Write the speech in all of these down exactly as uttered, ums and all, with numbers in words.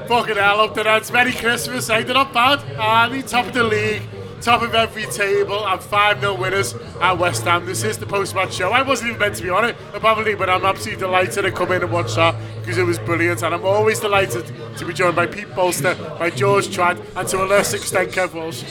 Fucking hell up there. It's Merry Christmas. Eh? They're not bad. Uh, they're top of the league, top of every table, and five nil winners at West Ham. This is the post-match show. I wasn't even meant to be on it, probably, but I'm absolutely delighted to come in and watch that because it was brilliant. And I'm always delighted to be joined by Pete Bolster, by George Trad, and to a lesser extent, Kev Walsh.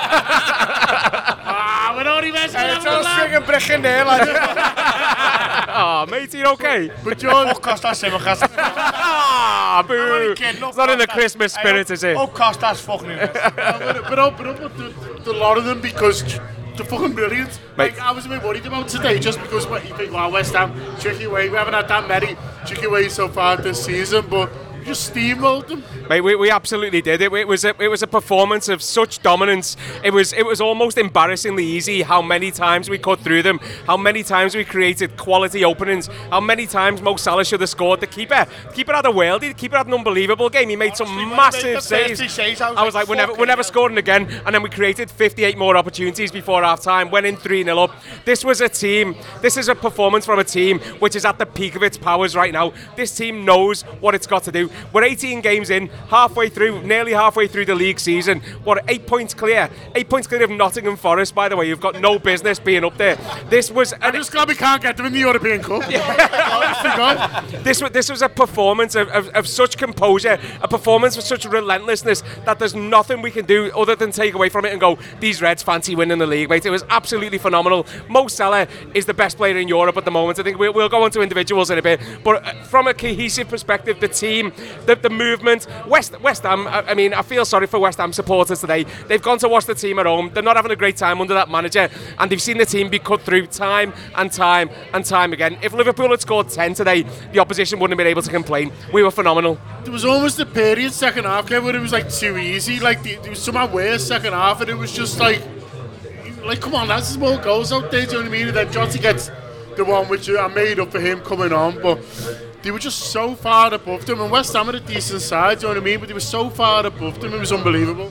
Ah, we're only messing Hey, around it's all with that. string breaking there, lad. Oh, mate, you okay? But George, Oh, Costas Simicast. Ah, boo. only kidding, It's not in the Christmas spirit, is it? Oh, Costas fucking it. but open up with the, the lot of them because they're fucking brilliant. Mate. Like, I was a bit worried about today just because what you think, well, West Ham, tricky way. We haven't had that many tricky ways so far this season, but we just steamrolled them. Mate, we, we absolutely did it. It was a, it was a performance of such dominance. It was it was almost embarrassingly easy how many times we cut through them, how many times we created quality openings, how many times Mo Salah should have scored. The keeper, the keeper had a worldie. The keeper had an unbelievable game. He made some Honestly, when he massive made the saves. first two saves, I was I was like, like, we're never, fucking we're never hell. scoring again. And then we created fifty-eight more opportunities before half time. Went in three nil up. This was a team. This is a performance from a team which is at the peak of its powers right now. This team knows what it's got to do. We're eighteen games in, halfway through, nearly halfway through the league season. What, eight points clear? Eight points clear of Nottingham Forest, by the way. You've got no business being up there. This was I'm an, just glad we can't get them in the European Cup. Honest to God. this was this was a performance of, of, of such composure, a performance of such relentlessness that there's nothing we can do other than take away from it and go, these Reds fancy winning the league, mate. It was absolutely phenomenal. Mo Salah is the best player in Europe at the moment. I think we'll, we'll go on to individuals in a bit, but from a cohesive perspective, the team, the, the movement, West West Ham, I, I mean, I feel sorry for West Ham supporters today. They've gone to watch the team at home. They're not having a great time under that manager, and they've seen the team be cut through time and time and time again. If Liverpool had scored ten today, the opposition wouldn't have been able to complain. We were phenomenal. There was almost a period second half, Kev, where it was like too easy. Like the, there was somehow worse second half, and it was just like, like come on, that's more goals out there. Do you know what I mean? And then Jota gets the one which I made up for him coming on, but they were just so far above them. And West Ham had a decent side, do you know what I mean? But they were so far above them, it was unbelievable.